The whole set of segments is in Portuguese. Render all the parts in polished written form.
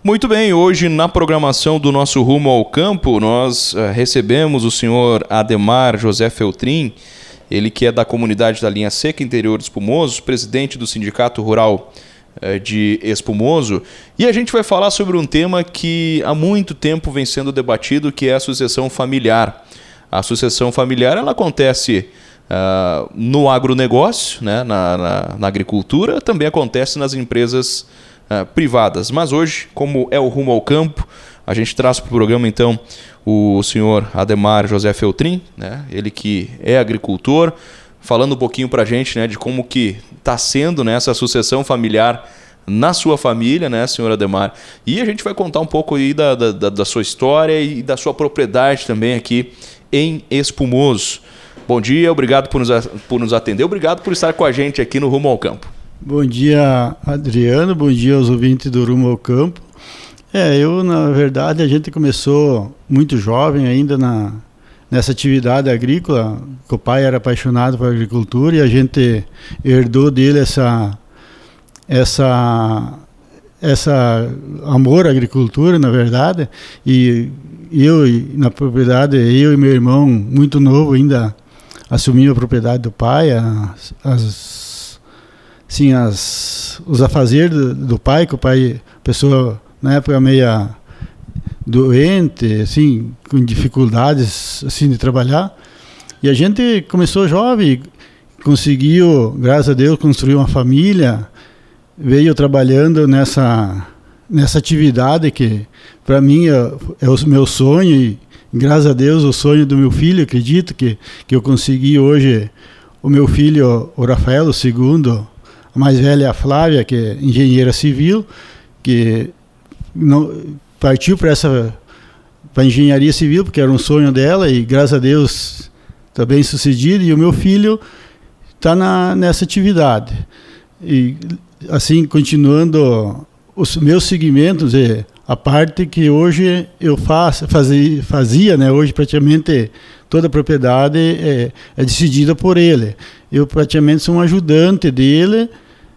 Muito bem, hoje na programação do nosso Rumo ao Campo, nós recebemos o senhor Ademar José Feltrin, ele que é da comunidade da Linha Seca, interior de Espumoso, presidente do Sindicato Rural de Espumoso, e a gente vai falar sobre um tema que há muito tempo vem sendo debatido, que é a sucessão familiar. A sucessão familiar ela acontece no agronegócio, né, na agricultura, também acontece nas empresas privadas. Mas hoje, como é o Rumo ao Campo, a gente traz para o programa então o senhor Ademar José Feltrin, né, ele que é agricultor, falando um pouquinho para a gente, né, de como que está sendo, né, essa sucessão familiar na sua família, né, senhor Ademar. E a gente vai contar um pouco aí da sua história e da sua propriedade também aqui em Espumoso. Bom dia, obrigado por nos atender, obrigado por estar com a gente aqui no Rumo ao Campo. Bom dia, Adriano, bom dia aos ouvintes do Rumo ao Campo. Na verdade, a gente começou muito jovem ainda nessa atividade agrícola, que o pai era apaixonado por agricultura e a gente herdou dele essa amor à agricultura, na verdade, e na propriedade, eu e meu irmão, muito novo ainda, assumimos a propriedade do pai, os afazeres do pai, que o pai, pessoa na época meia doente, assim, com dificuldades assim de trabalhar, e a gente começou jovem, conseguiu, graças a Deus, construir uma família, veio trabalhando nessa atividade que para mim é o meu sonho e graças a Deus o sonho do meu filho, acredito que eu consegui hoje. O meu filho, o Rafael, o segundo, a mais velha, a Flávia, que é engenheira civil, que partiu para engenharia civil, porque era um sonho dela, e graças a Deus está bem sucedido, e o meu filho está nessa atividade. E assim, continuando os meus segmentos, a parte que hoje eu fazia, né, hoje praticamente toda a propriedade é decidida por ele. Eu praticamente sou um ajudante dele,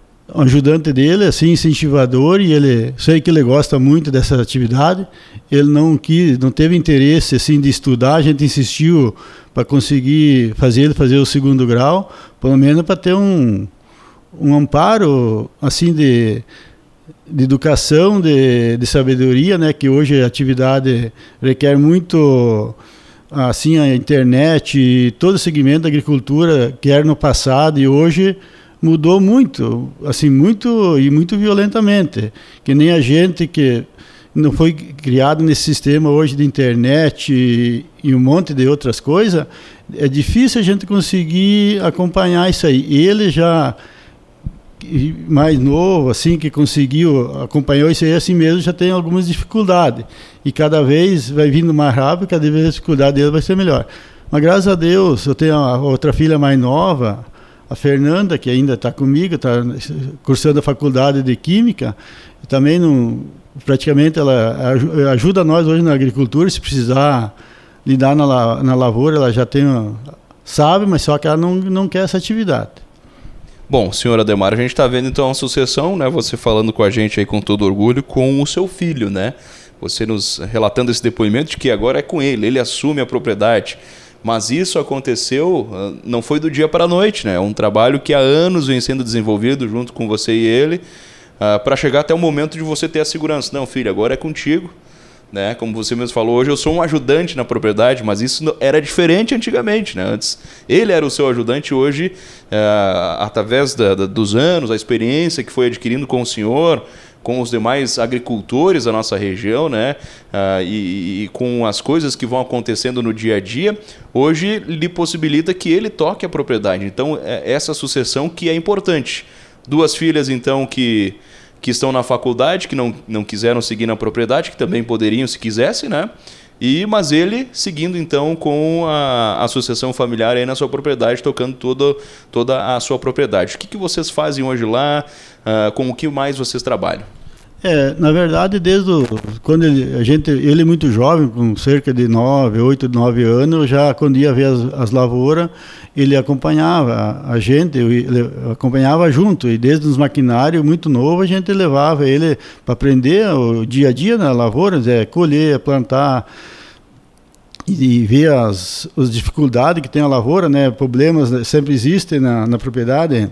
assim, incentivador, e sei que ele gosta muito dessa atividade. Ele não teve interesse assim de estudar, a gente insistiu para conseguir fazer o segundo grau, pelo menos para ter um amparo assim de educação, de sabedoria, né, que hoje a atividade requer muito, assim, a internet, todo o segmento da agricultura, que era no passado e hoje mudou muito, assim, muito e muito violentamente, que nem a gente que não foi criado nesse sistema hoje de internet e um monte de outras coisas, é difícil a gente conseguir acompanhar isso aí. Ele já mais novo, assim, que acompanhou isso aí assim mesmo, já tem algumas dificuldades. E cada vez vai vindo mais rápido, cada vez a dificuldade dele vai ser melhor. Mas graças a Deus, eu tenho a outra filha mais nova, a Fernanda, que ainda está comigo, está cursando a faculdade de Química, e também praticamente ela ajuda nós hoje na agricultura, se precisar lidar na lavoura, ela já sabe, mas só que ela não quer essa atividade. Bom, senhor Ademar, a gente está vendo então a sucessão, né? Você falando com a gente aí com todo orgulho, com o seu filho, né? Você nos relatando esse depoimento de que agora é com ele assume a propriedade. Mas isso aconteceu, não foi do dia para a noite, né? É um trabalho que há anos vem sendo desenvolvido junto com você e ele, para chegar até o momento de você ter a segurança. Não, filho, agora é contigo. Né? Como você mesmo falou, hoje eu sou um ajudante na propriedade, mas isso era diferente antigamente, né? Antes ele era o seu ajudante, hoje, através dos anos, a experiência que foi adquirindo com o senhor, com os demais agricultores da nossa região, né? E com as coisas que vão acontecendo no dia a dia, hoje lhe possibilita que ele toque a propriedade. Então, essa sucessão que é importante. Duas filhas, então, que estão na faculdade, que não quiseram seguir na propriedade, que também poderiam se quisessem, né? Mas ele seguindo então com a sucessão familiar aí na sua propriedade, tocando toda a sua propriedade. O que vocês fazem hoje lá? Com o que mais vocês trabalham? Na verdade, quando ele muito jovem, com cerca de 8, 9 anos, já quando ia ver as lavouras, ele acompanhava a gente, ele acompanhava junto, e desde os maquinários muito novo a gente levava ele para aprender o dia a dia na lavoura, colher, plantar, e ver as dificuldades que tem a lavoura, né? Problemas sempre existem na propriedade.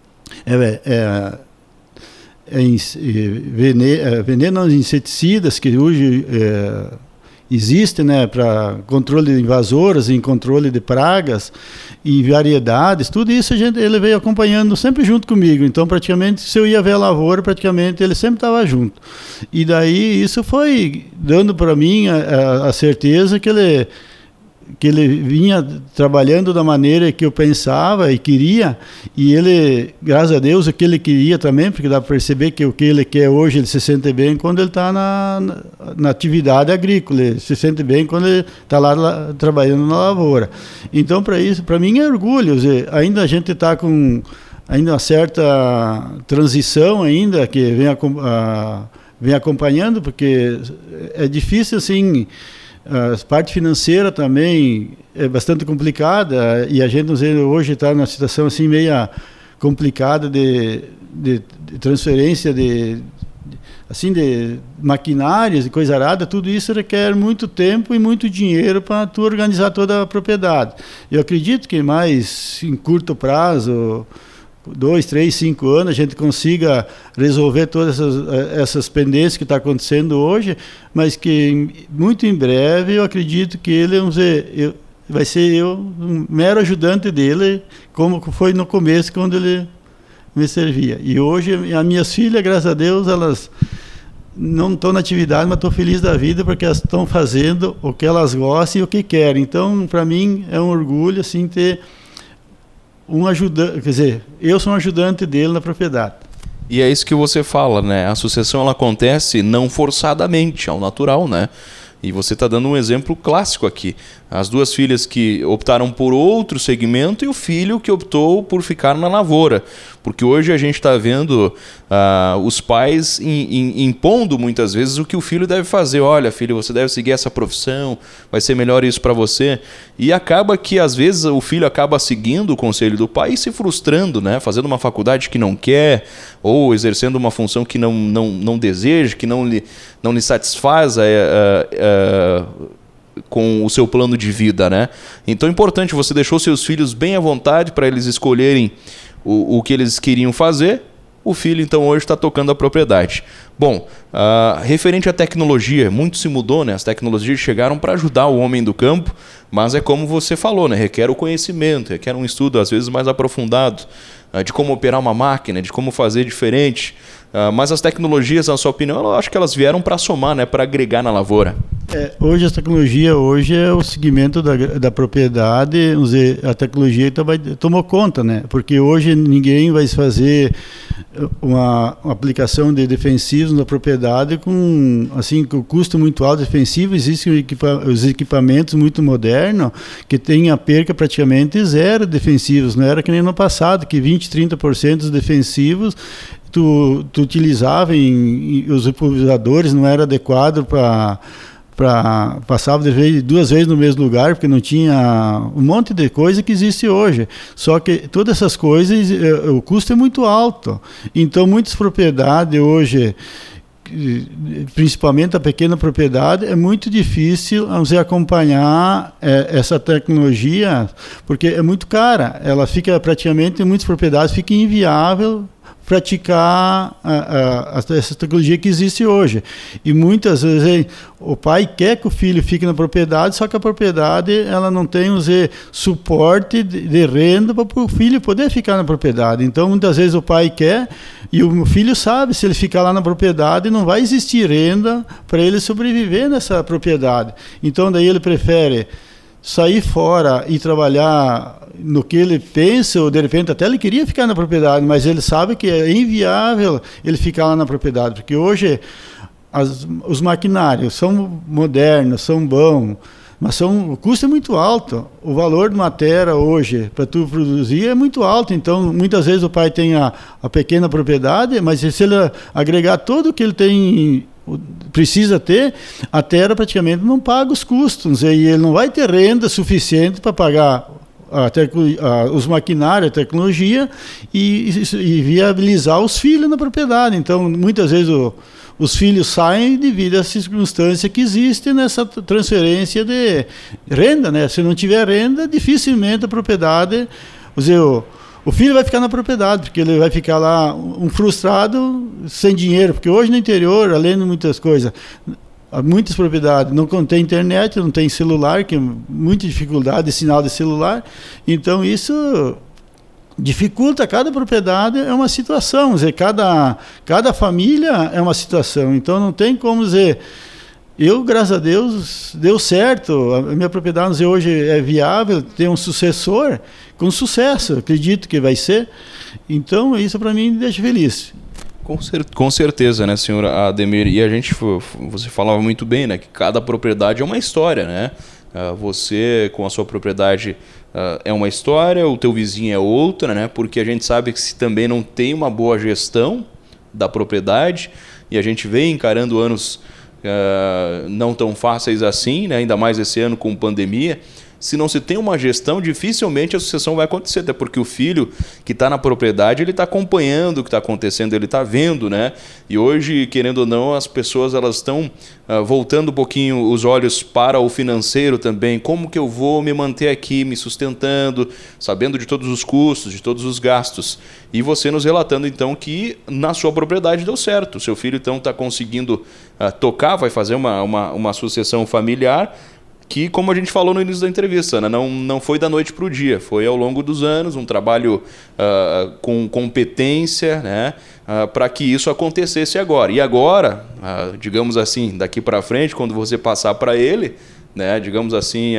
Venenos, inseticidas que hoje existem, né, para controle de invasoras, em controle de pragas e variedades, tudo isso ele veio acompanhando sempre junto comigo. Então, praticamente, se eu ia ver a lavoura, praticamente ele sempre estava junto. E daí isso foi dando para mim a certeza que ele vinha trabalhando da maneira que eu pensava e queria, e ele, graças a Deus, o que ele queria também, porque dá para perceber que o que ele quer hoje, ele se sente bem quando ele está na atividade agrícola, ele se sente bem quando ele está lá trabalhando na lavoura. Então, para mim é orgulho, ainda a gente está com ainda uma certa transição ainda, que vem acompanhando, porque é difícil assim. A parte financeira também é bastante complicada, e a gente hoje está numa situação assim meia complicada de transferência de maquinários e coisa arada. Tudo isso requer muito tempo e muito dinheiro para tu organizar toda a propriedade. Eu acredito que mais em curto prazo, 2, 3, 5 anos, a gente consiga resolver todas essas pendências que está acontecendo hoje, mas que muito em breve eu acredito que ele, vai ser um mero ajudante dele, como foi no começo, quando ele me servia. E hoje, as minhas filhas, graças a Deus, elas não estão na atividade, mas estou feliz da vida, porque elas estão fazendo o que elas gostam e o que querem. Então, para mim, é um orgulho assim, ter um ajudante, quer dizer, eu sou um ajudante dele na propriedade. E é isso que você fala, né? A sucessão ela acontece não forçadamente, ao natural, né? E você está dando um exemplo clássico aqui. As duas filhas que optaram por outro segmento e o filho que optou por ficar na lavoura. Porque hoje a gente está vendo os pais impondo muitas vezes o que o filho deve fazer. Olha, filho, você deve seguir essa profissão, vai ser melhor isso para você. E acaba que, às vezes, o filho acaba seguindo o conselho do pai e se frustrando, né? Fazendo uma faculdade que não quer, ou exercendo uma função que não deseja, que não lhe satisfaz com o seu plano de vida, né? Então é importante, você deixou seus filhos bem à vontade para eles escolherem o que eles queriam fazer. O filho, então, hoje está tocando a propriedade. Bom, referente à tecnologia, muito se mudou, né? As tecnologias chegaram para ajudar o homem do campo, mas é como você falou, né? Requer o conhecimento, requer um estudo, às vezes, mais aprofundado, de como operar uma máquina, de como fazer diferente. Mas as tecnologias, na sua opinião, eu acho que elas vieram para somar, né? Para agregar na lavoura. Hoje a tecnologia é o segmento da propriedade, a tecnologia tomou conta, né? Porque hoje ninguém vai fazer uma aplicação de defensivos na propriedade com custo muito alto defensivo. Existem os equipamentos muito modernos que têm a perca praticamente zero defensivos. Não era que nem no passado, que 20%, 30% dos defensivos tu utilizava os pulverizadores, não era adequado passava duas vezes no mesmo lugar, porque não tinha um monte de coisa que existe hoje. Só que todas essas coisas, o custo é muito alto. Então, muitas propriedades hoje, principalmente a pequena propriedade, é muito difícil acompanhar essa tecnologia, porque é muito cara. Ela fica praticamente, em muitas propriedades, fica inviável praticar essa tecnologia que existe hoje. E muitas vezes o pai quer que o filho fique na propriedade, só que a propriedade ela não tem suporte de renda para o filho poder ficar na propriedade. Então, muitas vezes o pai quer e o filho sabe, se ele ficar lá na propriedade, não vai existir renda para ele sobreviver nessa propriedade. Então, daí ele prefere sair fora e trabalhar no que ele pensa, ou de repente até ele queria ficar na propriedade, mas ele sabe que é inviável ele ficar lá na propriedade, porque hoje os maquinários são modernos, são bons, Mas o custo é muito alto. O valor de uma terra hoje, para tu produzir, é muito alto. Então, muitas vezes o pai tem a pequena propriedade, mas se ele agregar tudo o que ele tem, precisa ter, a terra praticamente não paga os custos. E ele não vai ter renda suficiente para pagar os maquinários, a tecnologia e viabilizar os filhos na propriedade. Então, muitas vezes os filhos saem devido à circunstância que existe nessa transferência de renda, né? Se não tiver renda, dificilmente a propriedade... O filho vai ficar na propriedade, porque ele vai ficar lá frustrado, sem dinheiro. Porque hoje no interior, além de muitas coisas... Muitas propriedades não contém internet, não tem celular, que é muita dificuldade de sinal de celular. Então, isso dificulta. Cada propriedade é uma situação. Quer dizer, cada família é uma situação. Então, não tem como dizer... Eu, graças a Deus, deu certo. A minha propriedade hoje é viável, tem um sucessor com sucesso. Acredito que vai ser. Então, isso para mim me deixa feliz. Com certeza, né, senhor Ademir? E você falava muito bem, né, que cada propriedade é uma história, né? Você, com a sua propriedade, é uma história, o teu vizinho é outra, né? Porque a gente sabe que se também não tem uma boa gestão da propriedade, e a gente vem encarando anos não tão fáceis assim, né? Ainda mais esse ano com pandemia. Se não se tem uma gestão, dificilmente a sucessão vai acontecer, até porque o filho que está na propriedade, ele está acompanhando o que está acontecendo, ele está vendo, né? E hoje, querendo ou não, as pessoas elas estão voltando um pouquinho os olhos para o financeiro também. Como que eu vou me manter aqui, me sustentando, sabendo de todos os custos, de todos os gastos? E você nos relatando, então, que na sua propriedade deu certo. O seu filho, então, está conseguindo tocar, vai fazer uma sucessão familiar, que, como a gente falou no início da entrevista, né, não foi da noite para o dia, foi ao longo dos anos, um trabalho com competência, né, para que isso acontecesse agora. E agora, digamos assim, daqui para frente, quando você passar para ele, né, digamos assim,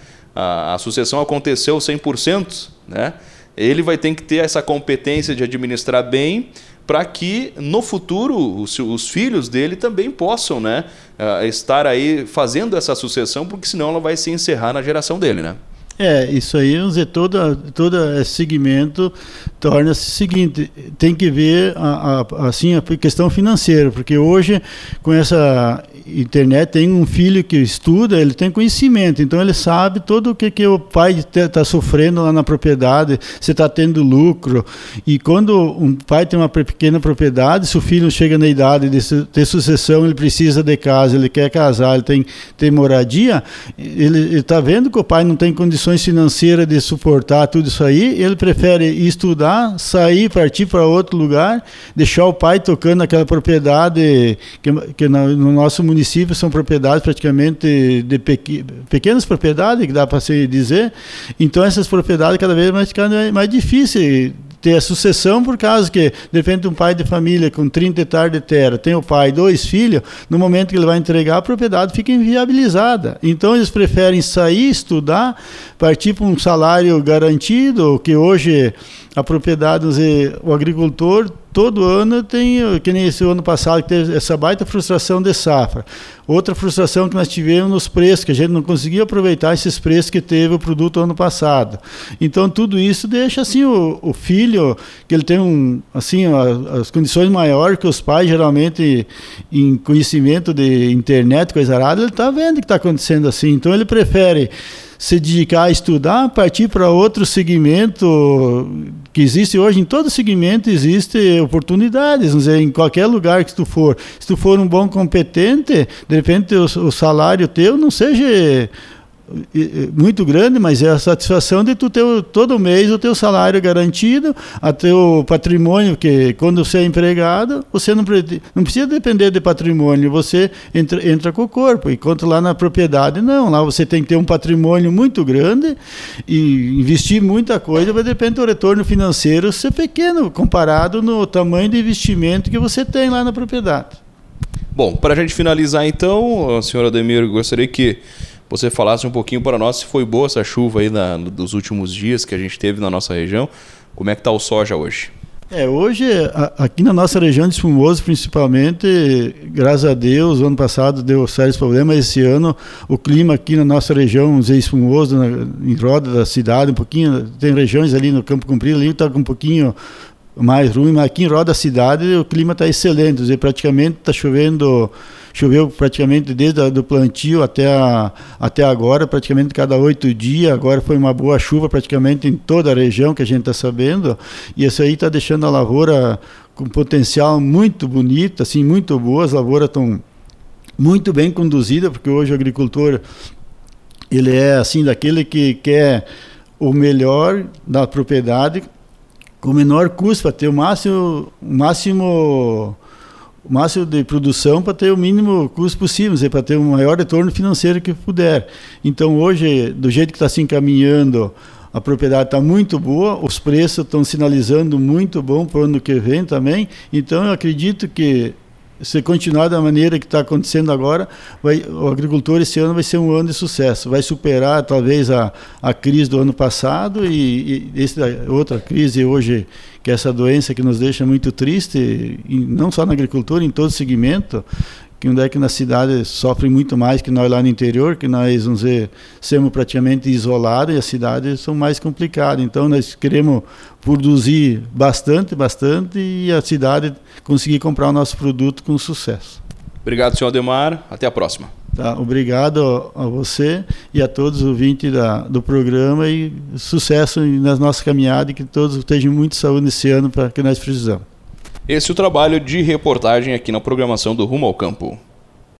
a sucessão aconteceu 100%, né, ele vai ter que ter essa competência de administrar bem, para que no futuro os filhos dele também possam, né, estar aí fazendo essa sucessão, porque senão ela vai se encerrar na geração dele, né? Isso aí, vamos dizer, todo esse segmento torna-se o seguinte, tem que ver assim, a questão financeira, porque hoje, com essa internet, tem um filho que estuda, ele tem conhecimento, então ele sabe todo o que o pai está sofrendo lá na propriedade, se está tendo lucro, e quando um pai tem uma pequena propriedade, se o filho chega na idade de ter sucessão, ele precisa de casa, ele quer casar, ele tem moradia, ele está vendo que o pai não tem condições financeiras de suportar tudo isso aí, ele prefere estudar, sair, partir para outro lugar, deixar o pai tocando aquela propriedade que no nosso município são propriedades praticamente de pequenas propriedades, que dá para se dizer. Então essas propriedades cada vez ficando mais difíceis ter a sucessão, por causa que, de repente, um pai de família com 30 hectares de terra, tem o pai e 2 filhos, no momento que ele vai entregar, a propriedade fica inviabilizada. Então, eles preferem sair, estudar, partir para um salário garantido, que hoje a propriedade, o agricultor, todo ano tem, que nem esse ano passado, que teve essa baita frustração de safra. Outra frustração que nós tivemos nos preços, que a gente não conseguia aproveitar esses preços que teve o produto ano passado. Então, tudo isso deixa assim o filho, que ele tem as condições maiores que os pais, geralmente, em conhecimento de internet, coisa arada, ele está vendo que está acontecendo assim. Então, ele prefere se dedicar a estudar, partir para outro segmento que existe hoje. Em todo segmento existe oportunidades, vamos dizer, em qualquer lugar que tu for. Se tu for um bom competente, de repente o salário teu não seja muito grande, mas é a satisfação de tu ter todo mês o teu salário garantido, a teu patrimônio, que quando você é empregado, você não precisa depender de patrimônio, você entra com o corpo, enquanto lá na propriedade não, lá você tem que ter um patrimônio muito grande e investir muita coisa, mas de repente o retorno financeiro ser pequeno comparado no tamanho de investimento que você tem lá na propriedade. Bom, para a gente finalizar então, senhor Ademir, gostaria que você falasse um pouquinho para nós se foi boa essa chuva aí dos últimos dias que a gente teve na nossa região. Como é que está o soja hoje? Hoje, aqui na nossa região de Espumoso, principalmente, graças a Deus, o ano passado deu sérios problemas, esse ano o clima aqui na nossa região, Espumoso, em roda da cidade, um pouquinho, tem regiões ali no Campo Comprido, ali está um pouquinho mais ruim, mas aqui em roda da cidade o clima está excelente, praticamente está choveu praticamente desde o plantio até agora, praticamente cada 8 dias. Agora foi uma boa chuva praticamente em toda a região que a gente está sabendo, e isso aí está deixando a lavoura com potencial muito bonito, assim, muito boa. As lavouras estão muito bem conduzidas, porque hoje o agricultor ele é assim daquele que quer o melhor da propriedade com o menor custo, para ter o máximo de produção, para ter o mínimo custo possível, para ter o maior retorno financeiro que puder. Então hoje, do jeito que está se encaminhando, a propriedade está muito boa, os preços estão sinalizando muito bom para o ano que vem também. Então eu acredito que, se continuar da maneira que está acontecendo agora, o agricultor esse ano vai ser um ano de sucesso, vai superar talvez a crise do ano passado e outra crise hoje, que é essa doença que nos deixa muito triste, e não só na agricultura, em todo segmento, que onde é que na cidade sofre muito mais que nós lá no interior, que nós, vamos dizer, somos praticamente isolados e as cidades são mais complicadas. Então nós queremos produzir bastante e a cidade conseguir comprar o nosso produto com sucesso. Obrigado, senhor Ademar. Até a próxima. Tá, obrigado a você e a todos os ouvintes do programa, e sucesso nas nossas caminhadas, e que todos tenham muita saúde nesse ano para que nós precisamos. Esse é o trabalho de reportagem aqui na programação do Rumo ao Campo.